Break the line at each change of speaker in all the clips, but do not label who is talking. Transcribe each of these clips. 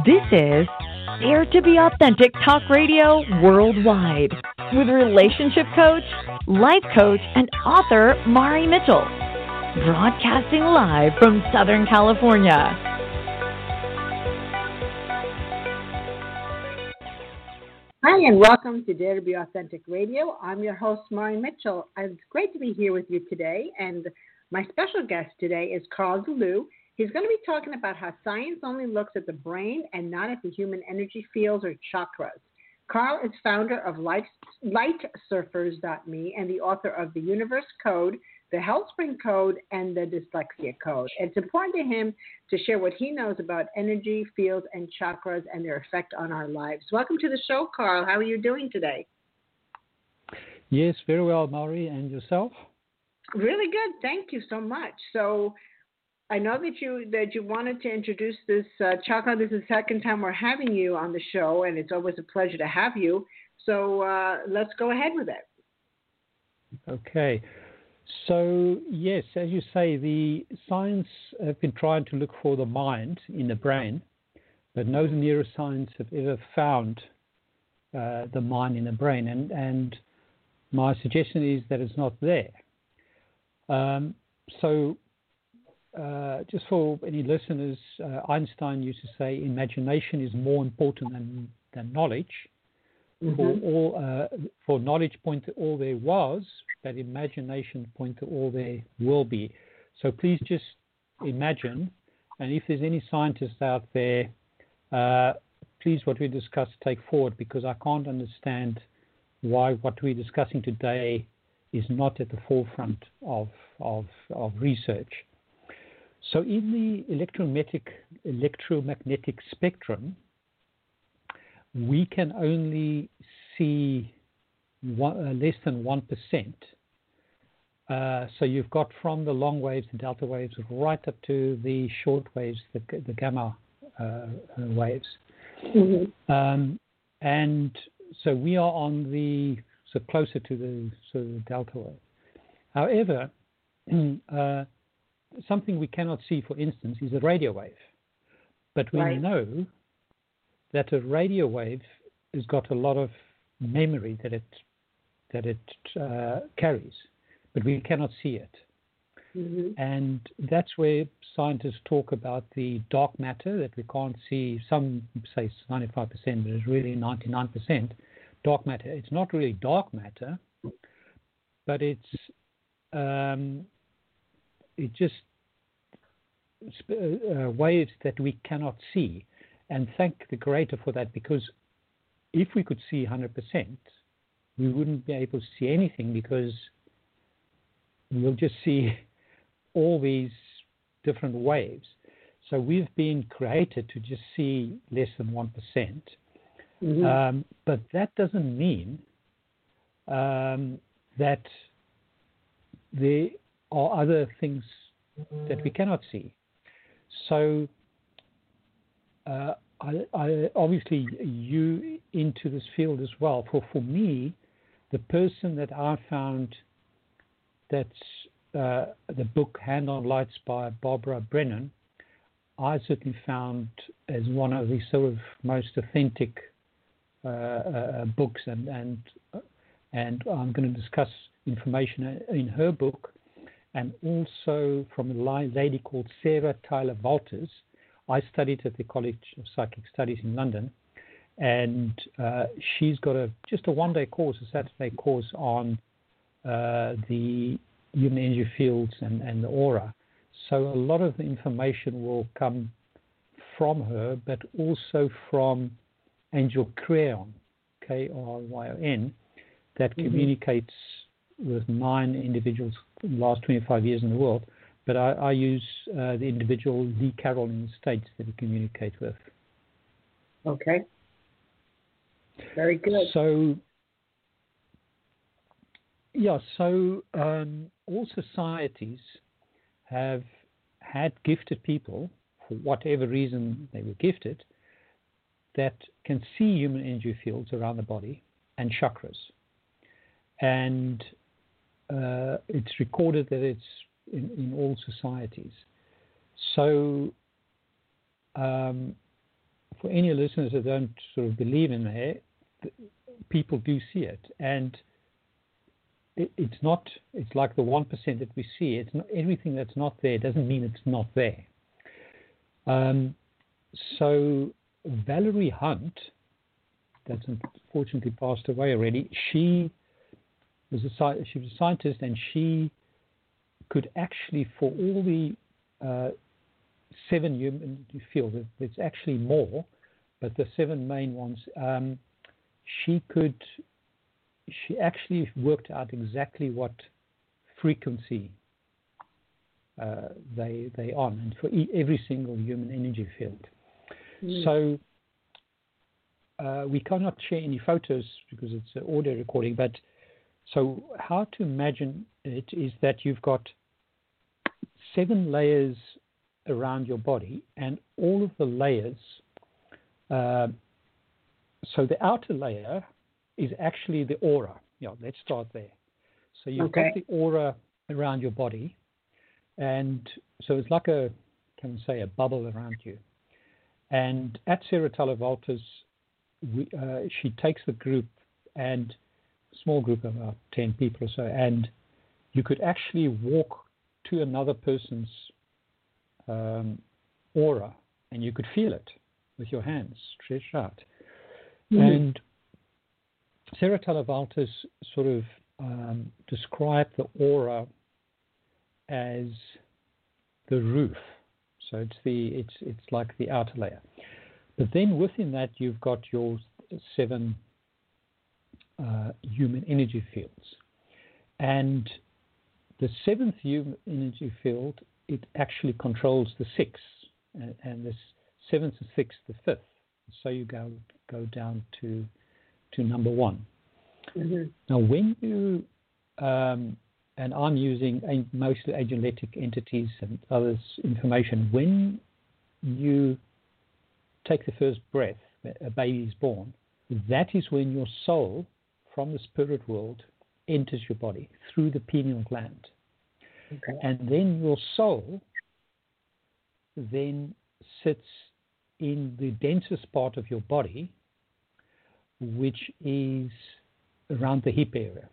This is Dare to Be Authentic Talk Radio Worldwide with relationship coach, life coach, and author Mari Mitchell. Broadcasting live from Southern California.
Hi, and welcome to Dare to Be Authentic Radio. I'm your host, Mari Mitchell. It's great to be here with you today. And my special guest today is Carl DeLu. He's going to be talking about how science only looks at the brain and not at the human energy fields or chakras. Carl is founder of LightSurfers.me and the author of The Universe Code, The HealthSpring Code, and The Dyslexia Code. It's important to him to share what he knows about energy fields and chakras and their effect on our lives. Welcome to the show, Carl. How are you doing today?
Yes, very well, Mari. And yourself?
Really good. Thank you so much. So I know that you wanted to introduce this chakra. This is the second time we're having you on the show, and it's always a pleasure to have you. So let's go ahead with it.
Okay. So, yes, as you say, the science have been trying to look for the mind in the brain, but no neuroscience have ever found the mind in the brain. And my suggestion is that it's not there. Just for any listeners, Einstein used to say imagination is more important than knowledge.
Mm-hmm.
For knowledge point to all there was, but imagination point to all there will be. So please just imagine, and if there's any scientists out there, please what we discuss take forward, because I can't understand why what we're discussing today is not at the forefront of research. So in the electromagnetic spectrum, we can only see less than 1%. So you've got from the long waves, the delta waves, right up to the short waves, the gamma waves.
Mm-hmm.
And so we are on closer to the sort of delta wave. However, something we cannot see, for instance, is a radio wave. But we know that a radio wave has got a lot of memory that it carries, but we cannot see it.
Mm-hmm.
And that's where scientists talk about the dark matter that we can't see. Some say 95%, but it's really 99% dark matter. It's not really dark matter, but it's just waves that we cannot see. And thank the Creator for that, because if we could see 100%, we wouldn't be able to see anything, because we'll just see all these different waves. So we've been created to just see less than 1%.
Mm-hmm.
But that doesn't mean that there are other things that we cannot see. So I obviously you into this field as well. For me, the person that I found, that's the book Hand on Lights by Barbara Brennan, I certainly found as one of the sort of most authentic books, and I'm going to discuss information in her book, and also from a lady called Sarah Tyler Walters. I studied at the College of Psychic Studies in London, and she's got just a one-day course, a Saturday course on the human energy fields and the aura. So a lot of the information will come from her, but also from Angel Cryon, Kryon, that communicates with 9 individuals in the last 25 years in the world. But I use the individual Lee Carroll in the States that we communicate with.
Okay. Very good.
So, all societies have had gifted people, for whatever reason they were gifted, that can see human energy fields around the body and chakras. And it's recorded that it's in all societies. So for any listeners that don't sort of believe in there, people do see it. And it's like the 1% that we see. It's not everything that's not there doesn't mean it's not there. So Valerie Hunt, that's unfortunately passed away already, she was a scientist, and she could actually, for all the 7 human fields, there's actually more, but the 7 main ones, she actually worked out exactly what frequency they on, and for every single human energy field. So we cannot share any photos because it's an audio recording, but so how to imagine it is that you've got 7 layers around your body, and all of the layers, so the outer layer is actually the aura. Yeah, let's start there. So you've got the aura around your body, and so it's like a bubble around you. And at Sarah Tyler Walters, she takes the group, and a small group of about 10 people or so, and you could actually walk to another person's aura, and you could feel it with your hands stretched out. And Sarah Tyler Walters sort of described the aura as the roof. So it's like the outer layer. But then within that, you've got your 7 human energy fields. And the 7th human energy field, it actually controls the 6th, and the 7th, the 6th, the 5th. So you go down to number 1. Now, when you and I'm using mostly agentic entities and others information. When you take the first breath, a baby is born, that is when your soul from the spirit world enters your body through the pineal gland. And then your soul then sits in the densest part of your body, which is around the hip area.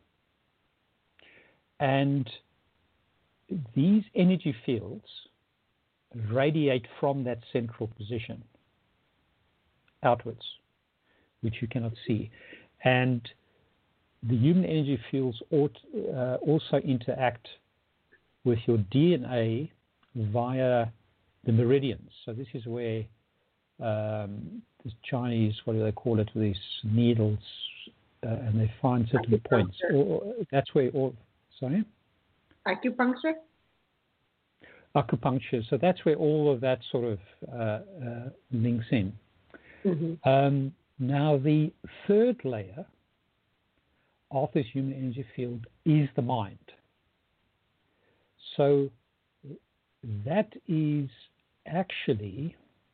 And these energy fields radiate from that central position outwards, which you cannot see. And the human energy fields also interact with your DNA via the meridians. So this is where this Chinese, what do they call it, these needles, and they find certain points. That's where all, sorry?
Acupuncture?
Acupuncture. So that's where all of that sort of links in. Now, the third layer of this human energy field is the mind. So that is actually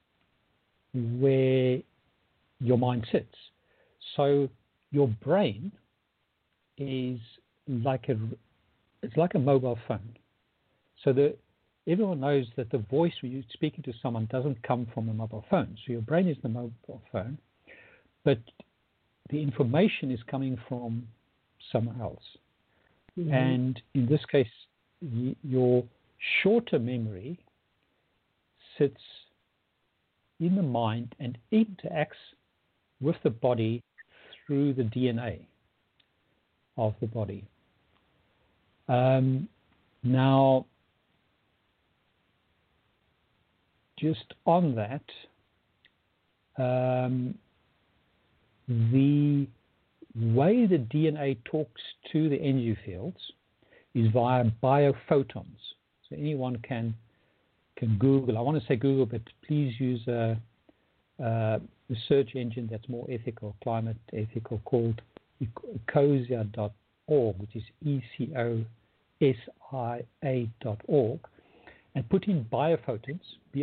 where your mind sits. So your brain is like a mobile phone. So everyone knows that the voice when you're speaking to someone doesn't come from a mobile phone. So your brain is the mobile phone, but the information is coming from somewhere else. And in this case, your shorter memory sits in the mind and interacts with the body through the DNA of the body. Now, just on that, the way the DNA talks to the energy fields is via biophotons. So anyone can Google. I want to say Google, but please use a search engine that's more ethical, climate ethical, called ecosia.org, which is ECOSIA.org, and put in biophotons,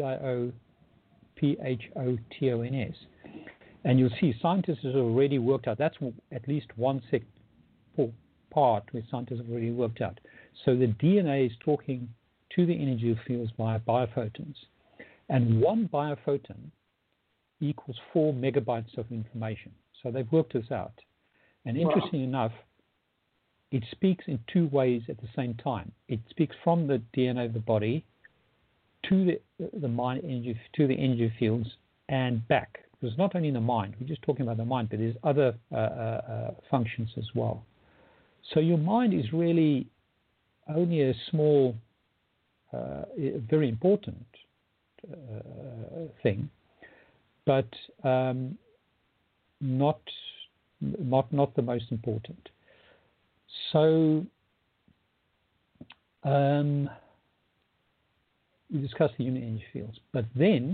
BIOPHOTONS, and you'll see scientists have already worked out. That's at least one part where scientists have already worked out. So the DNA is talking to the energy fields via biophotons. And one biophoton equals 4 megabytes of information. So they've worked this out. And interestingly enough, it speaks in two ways at the same time. It speaks from the DNA of the body to the mind energy, to the energy fields, and back. Because not only in the mind, we're just talking about the mind, but there's other functions as well. So your mind is really only a small, very important thing, but not the most important. So we discussed the human energy fields, but then,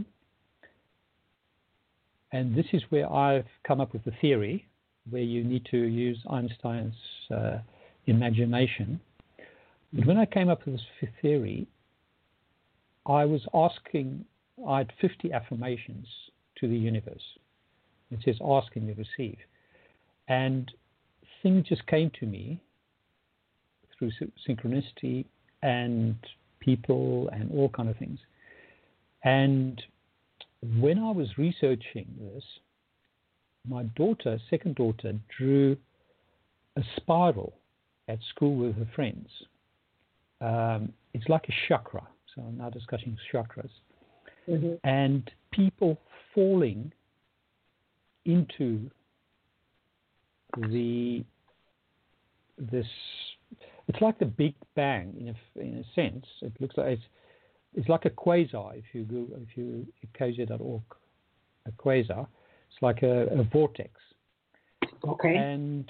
and this is where I've come up with the theory, where you need to use Einstein's imagination. But when I came up with this theory, I had 50 affirmations to the universe. It says ask and you receive. And things just came to me through synchronicity and people and all kind of things. And when I was researching this, my daughter, second daughter, drew a spiral at school with her friends. It's like a chakra. So I'm now discussing chakras. Mm-hmm. And people falling into this. It's like the Big Bang in a sense. It looks like it's like a quasar. If you quasar.org, a quasar, it's like a vortex.
Okay.
And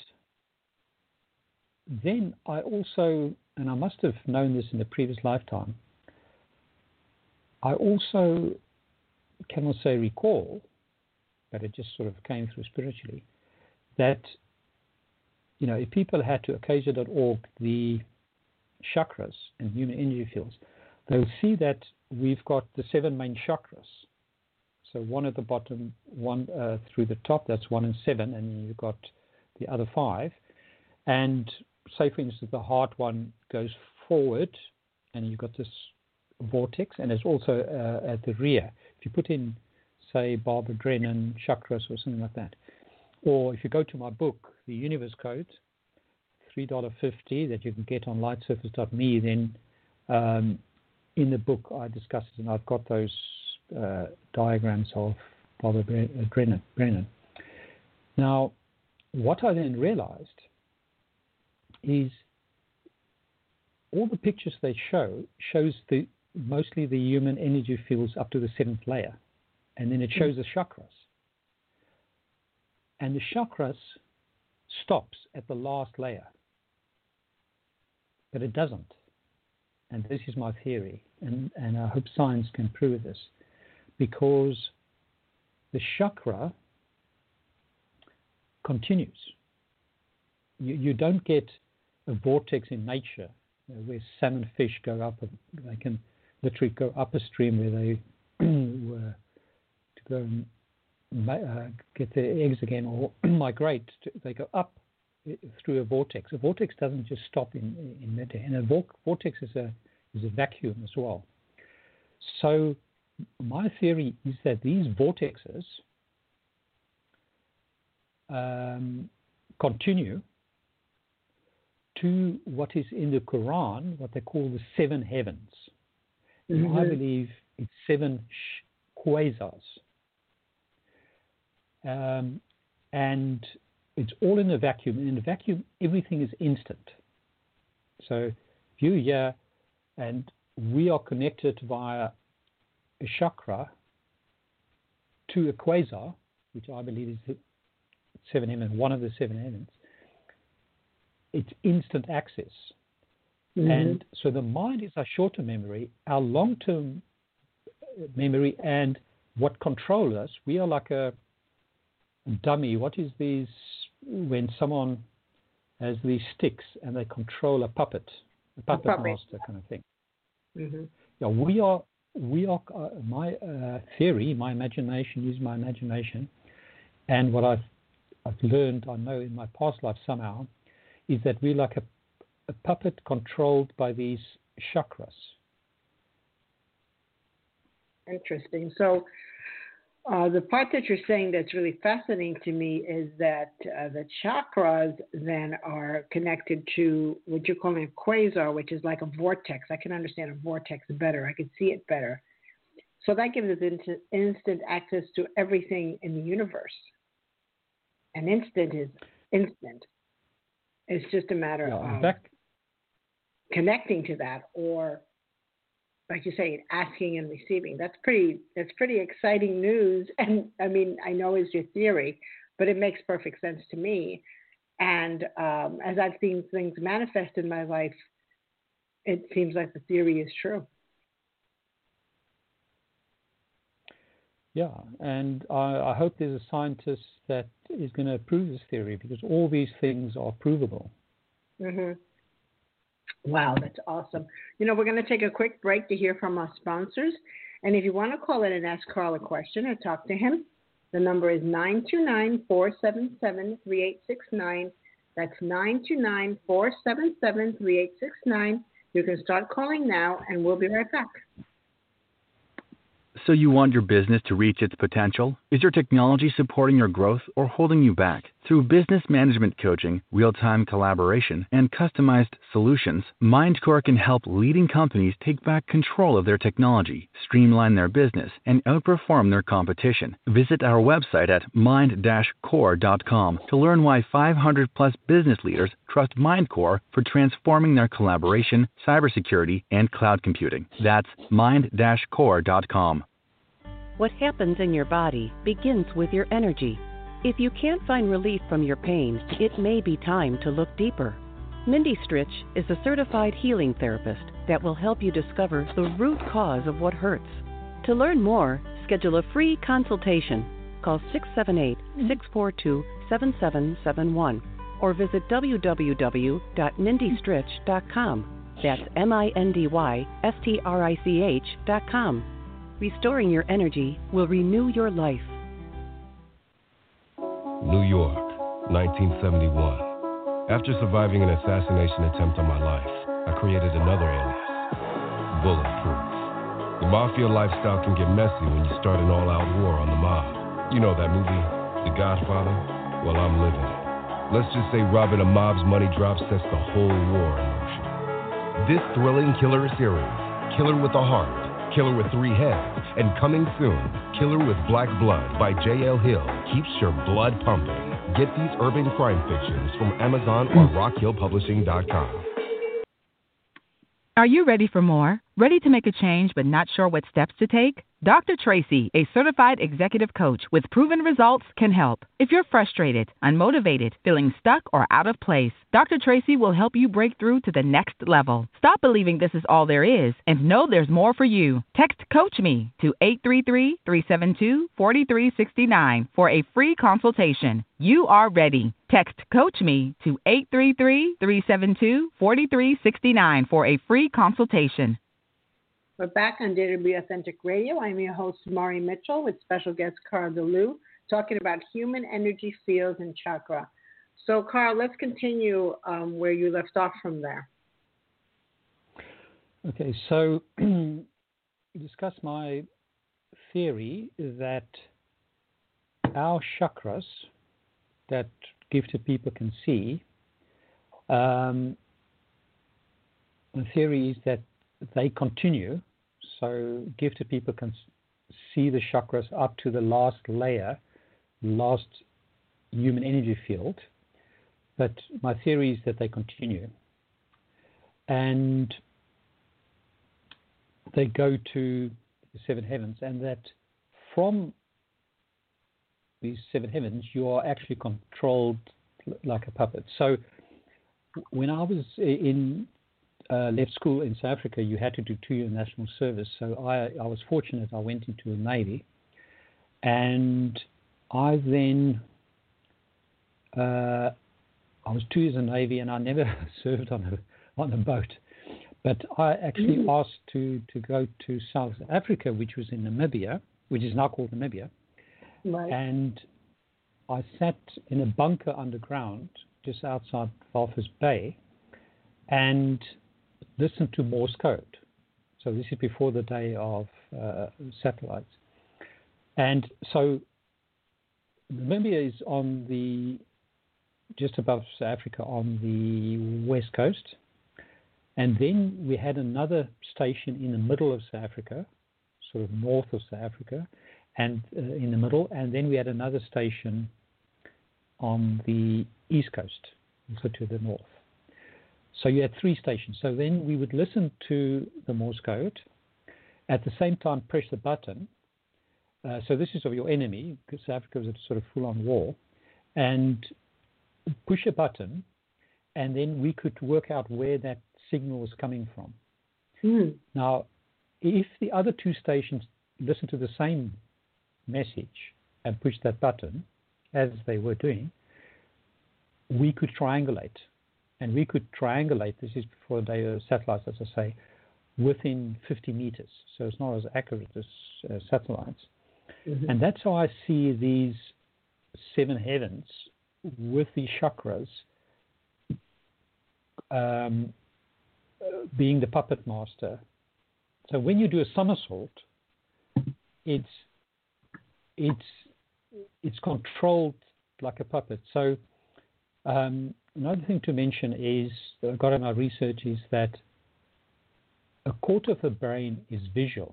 then I also, and I must have known this in a previous lifetime, I also cannot say recall, but it just sort of came through spiritually, that, if people had to Acacia.org the chakras and human energy fields, they'll see that we've got the 7 main chakras. So one at the bottom, one through the top, that's 1 and 7, and you've got the other 5. And say, for instance, the heart one goes forward, and you've got this vortex, and it's also at the rear. If you put in, say, Barbara Drennan chakras or something like that, or if you go to my book, The Universe Code, $3.50 that you can get on lightsurface.me, then in the book I discuss it, and I've got those diagrams of Barbara Brennan. Now, what I then realized is all the pictures they shows mostly the human energy fields up to the 7th layer, and then it shows the chakras. And the chakras stops at the last layer, but it doesn't. And this is my theory, and I hope science can prove this, because the chakra continues. You don't get a vortex in nature where salmon fish go up, they can literally go up a stream where they were to go and get their eggs again or migrate. They go up through a vortex. A vortex doesn't just stop in midair, and a vortex is a vacuum as well. So my theory is that these vortexes continue to what is in the Quran, what they call the 7 heavens. Mm-hmm. I believe it's 7 quasars. And it's all in a vacuum. And in a vacuum, everything is instant. So you here, and we are connected via a chakra to a quasar, which I believe is the 7 heavens, one of the 7 heavens. It's instant access. Mm-hmm. And so the mind is our short-term memory, our long-term memory, and what controls us. We are like a dummy. What is these, when someone has these sticks and they control a puppet master kind of thing. Mm-hmm. Yeah, we are my theory, my imagination is my imagination, and what I've learned, I know in my past life somehow, is that we're like a puppet controlled by these chakras.
Interesting. So The part that you're saying that's really fascinating to me is that the chakras then are connected to what you're calling a quasar, which is like a vortex. I can understand a vortex better. I can see it better. So that gives us instant access to everything in the universe. And instant is instant. It's just a matter of connecting to that, or, like you say, asking and receiving. That's pretty exciting news. And I mean, I know it's your theory, but it makes perfect sense to me. And as I've seen things manifest in my life, it seems like the theory is true.
Yeah, and I hope there's a scientist that is going to prove this theory, because all these things are provable.
Mm-hmm. Wow, that's awesome. We're going to take a quick break to hear from our sponsors. And if you want to call in and ask Carl a question or talk to him, the number is 929-477-3869. That's 929-477-3869. You can start calling now, and we'll be right back.
So you want your business to reach its potential? Is your technology supporting your growth or holding you back? Through business management coaching, real-time collaboration, and customized solutions, MindCore can help leading companies take back control of their technology, streamline their business, and outperform their competition. Visit our website at mind-core.com to learn why 500-plus business leaders trust MindCore for transforming their collaboration, cybersecurity, and cloud computing. That's mind-core.com.
What happens in your body begins with your energy. If you can't find relief from your pain, it may be time to look deeper. Mindy Stritch is a certified healing therapist that will help you discover the root cause of what hurts. To learn more, schedule a free consultation. Call 678-642-7771 or visit www.mindystritch.com. That's MINDYSTRICH.com. Restoring your energy will renew your life.
New York, 1971. After surviving an assassination attempt on my life, I created another alias, Bulletproof. The mafia lifestyle can get messy when you start an all-out war on the mob. You know that movie, The Godfather? Well, I'm living it. Let's just say robbing a mob's money drop sets the whole war in motion. This thrilling killer series, Killer with a Heart, Killer with 3 Heads, and coming soon, Killer with Black Blood by J.L. Hill keeps your blood pumping. Get these urban crime fictions from Amazon or RockHillPublishing.com.
Are you ready for more? Ready to make a change but not sure what steps to take? Dr. Tracy, a certified executive coach with proven results, can help. If you're frustrated, unmotivated, feeling stuck, or out of place, Dr. Tracy will help you break through to the next level. Stop believing this is all there is and know there's more for you. Text Coach Me to 833-372-4369 for a free consultation. You are ready. Text Coach Me to 833-372-4369 for a free consultation.
We're back on Dare to Be Authentic Radio. I'm your host, Mari Mitchell, with special guest Carl DeLu, talking about human energy fields and chakra. So, Carl, let's continue where you left off from there.
Okay, so discuss my theory that our chakras that gifted people can see, the theory is that they continue, so gifted people can see the chakras up to the last layer, last human energy field, but my theory is that they continue. And they go to the 7 heavens, and that from these 7 heavens, you are actually controlled like a puppet. So when I was left school in South Africa, you had to do 2-year national service. So I was fortunate. I went into the Navy, and I then I was 2 years in the Navy, and I never served on a boat. But I actually asked to go to South Africa, which was in Namibia, which is now called Namibia.
Right.
And I sat in a bunker underground just outside Walvis Bay and listened to Morse code. So this is before the day of satellites. And so Namibia is just above South Africa on the west coast. And then we had another station in the middle of South Africa, sort of north of South Africa, and in the middle. And then we had another station on the east coast, also to the north. So you had 3 stations. So then we would listen to the Morse code, at the same time press the button. So this is of your enemy, because South Africa was a sort of full-on war, and push a button, and then we could work out where that signal was coming from. Now, if the other 2 stations listen to the same message and push that button, as they were doing, we could triangulate. And we could triangulate, this is before the day of satellites, as I say, within 50 meters. So it's not as accurate as satellites. Mm-hmm. And that's how I see these 7 heavens with the chakras being the puppet master. So when you do a somersault, it's controlled like a puppet. So another thing to mention is, that I got in my research, is that a quarter of the brain is visual.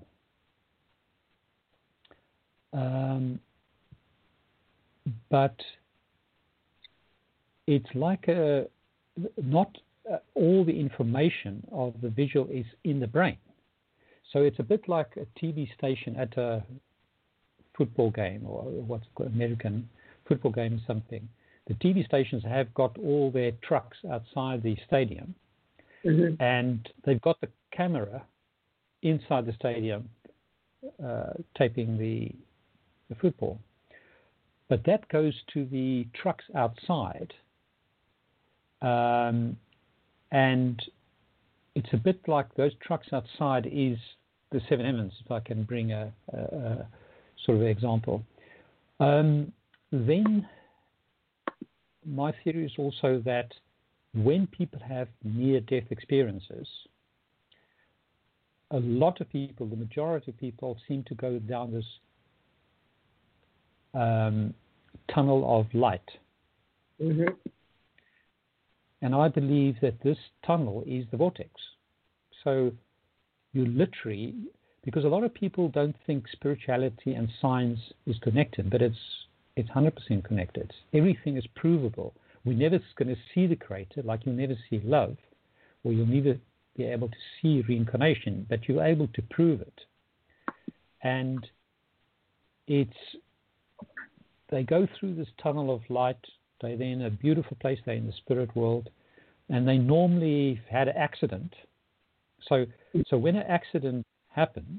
But it's like not all the information of the visual is in the brain. So it's a bit like a TV station at a football game, or what's called American football game or something. The TV stations have got all their trucks outside the stadium, mm-hmm. and they've got the camera inside the stadium taping the football. But that goes to the trucks outside, and it's a bit like those trucks outside is the 7 heavens, if I can bring a sort of example. Then my theory is also that when people have near-death experiences, a lot of people, the majority of people, seem to go down this tunnel of light. Mm-hmm. And I believe that this tunnel is the vortex. So you literally, because a lot of people don't think spirituality and science is connected, but it's 100% connected. Everything is provable. We're never going to see the Creator, like you'll never see love, or you'll never be able to see reincarnation, but you're able to prove it. And they go through this tunnel of light. They're in a beautiful place. They're in the spirit world, and they normally had an accident. So when an accident happens,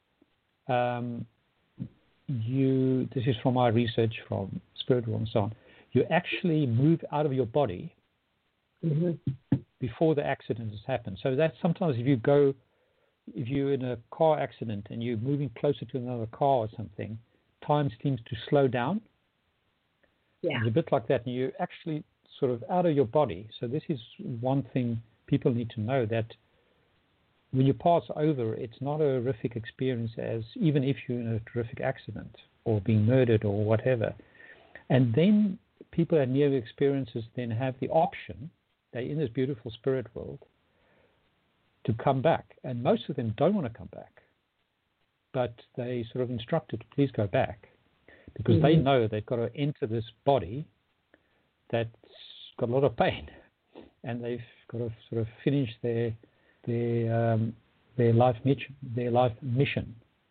this is from my research from spirit world and so on, you actually move out of your body mm-hmm. before the accident has happened. So that sometimes if you're in a car accident and you're moving closer to another car or something, time seems to slow down. Yeah. It's a bit like that. And you're actually sort of out of your body. So this is one thing people need to know, that when you pass over, it's not a horrific experience as even if you're in a terrific accident or being murdered or whatever. And then people that near experiences then have the option, they're in this beautiful spirit world, to come back. And most of them don't want to come back, but they sort of instructed, please go back, because mm-hmm. they know they've got to enter this body that's got a lot of pain, and they've got to sort of finish their life mission.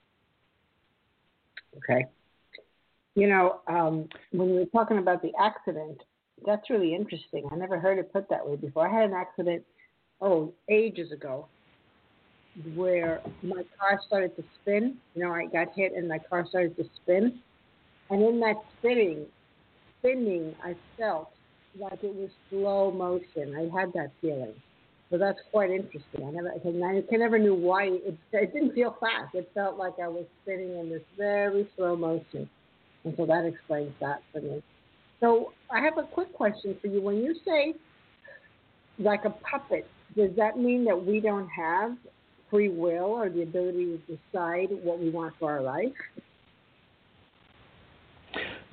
Okay. You know, when we were talking about the accident, that's really interesting. I never heard it put that way before. I had an accident, ages ago, where my car started to spin. You know, I got hit and my car started to spin. And in that spinning, I felt like it was slow motion. I had that feeling. So that's quite interesting. I never knew why. It didn't feel fast. It felt like I was spinning in this very slow motion. And so that explains that for me. So I have a quick question for you. When you say like a puppet, does that mean that we don't have free will or the ability to decide what we want for our life?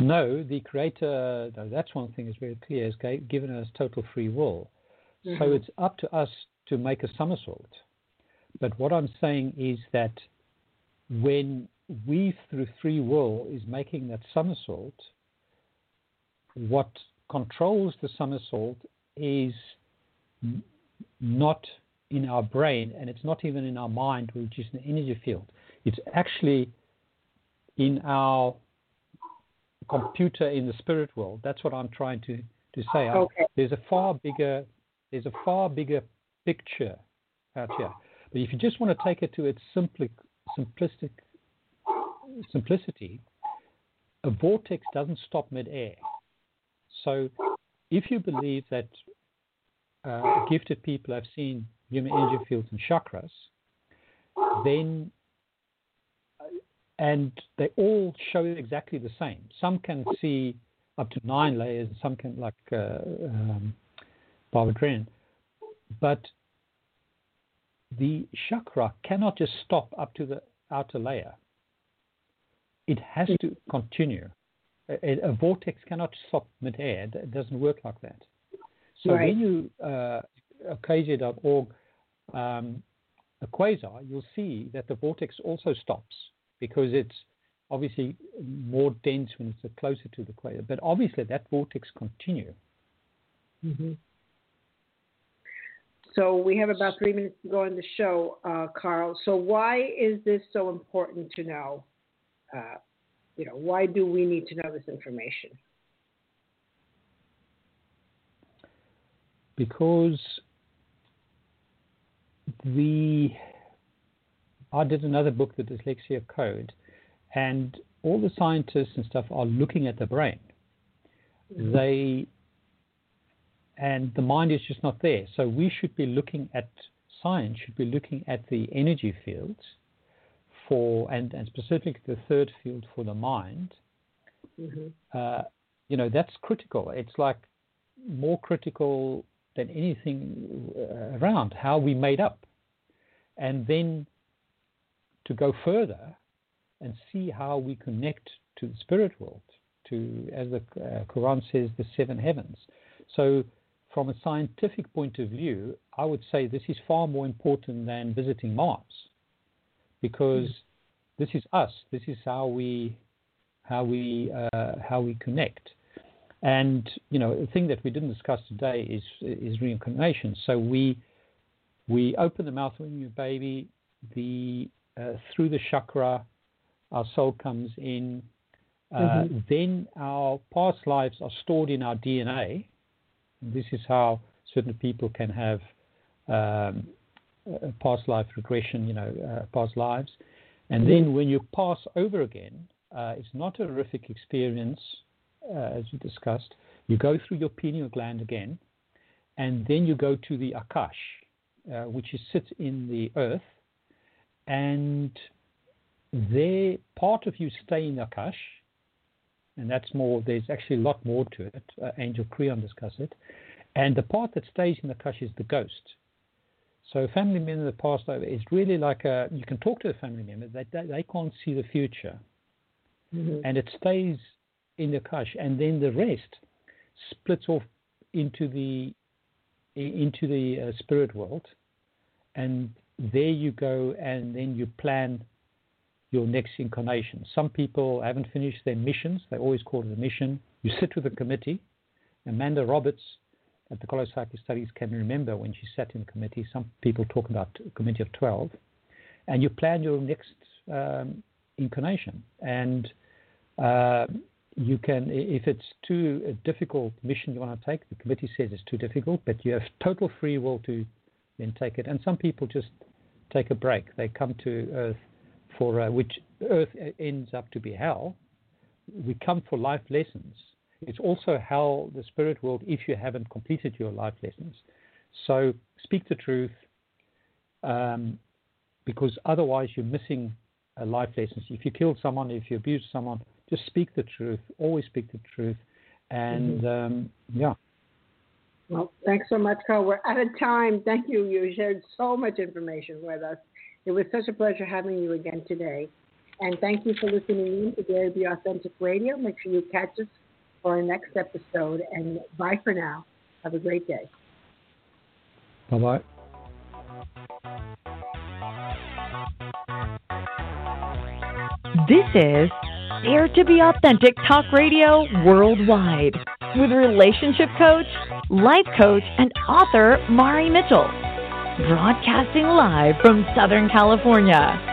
No, the Creator, no, that's one thing is very clear, has given us total free will. Mm-hmm. So it's up to us to make a somersault. But what I'm saying is that when we, through free will, is making that somersault, what controls the somersault is not in our brain, and it's not even in our mind, which is an energy field. It's actually in our computer in the spirit world. That's what I'm trying to say.
Okay.
There's a far bigger picture out here. But if you just want to take it to its simplicity, a vortex doesn't stop midair. So if you believe that gifted people have seen human energy fields and chakras, then and they all show exactly the same. Some can see up to 9 layers, and some can, like Barbara Drennan. But the chakra cannot just stop up to the outer layer. It has to continue. A vortex cannot stop midair. It doesn't work like that. So when you KJ.org a quasar, you'll see that the vortex also stops because it's obviously more dense when it's closer to the quasar. But obviously that vortex continues.
Mm-hmm. So we have about 3 minutes to go on the show, Carl. So why is this so important to know? Why do we need to know this information?
Because I did another book, The Dyslexia Code, and all the scientists and stuff are looking at the brain. Mm-hmm. And the mind is just not there. So we should be looking at science, should be looking at the energy fields and specifically the third field for the mind. Mm-hmm. That's critical. It's like more critical than anything around, how we made up. And then to go further and see how we connect to the spirit world, to, as the Quran says, the 7 heavens. So from a scientific point of view, I would say this is far more important than visiting Mars, because this is us. This is how we connect. And the thing that we didn't discuss today is reincarnation. So we open the mouth when you're a baby. Through the chakra, our soul comes in. Then our past lives are stored in our DNA. This is how certain people can have past life regression, past lives. And then when you pass over again, it's not a horrific experience, as we discussed. You go through your pineal gland again, and then you go to the Akash, which sits in the earth, and there part of you stay in the Akash, and that's more, there's actually a lot more to it. Angel Creon discussed it. And the part that stays in the Akash is the ghost. So a family member that passed over is really like you can talk to a family member, they can't see the future. Mm-hmm. And it stays in the Akash, and then the rest splits off into the spirit world, and there you go, and then you plan your next incarnation. Some people haven't finished their missions. They always call it a mission. You sit with a committee. Amanda Roberts at the College of Psychic Studies can remember when she sat in the committee. Some people talk about a committee of 12. And you plan your next incarnation. And you can, if it's too difficult mission you want to take, the committee says it's too difficult, but you have total free will to then take it. And some people just take a break. They come to Earth for which Earth ends up to be hell. We come for life lessons. It's also hell, the spirit world, if you haven't completed your life lessons. So speak the truth, because otherwise you're missing life lessons. If you killed someone, if you abused someone, just speak the truth. Always speak the truth. And yeah.
Well, thanks so much, Carl. We're out of time. Thank you. You shared so much information with us. It was such a pleasure having you again today. And thank you for listening in to Dare to Be Authentic Radio. Make sure you catch us for our next episode. And bye for now. Have a great day.
Bye-bye.
This is Dare to Be Authentic Talk Radio Worldwide with relationship coach, life coach, and author Mari Mitchell. Broadcasting live from Southern California.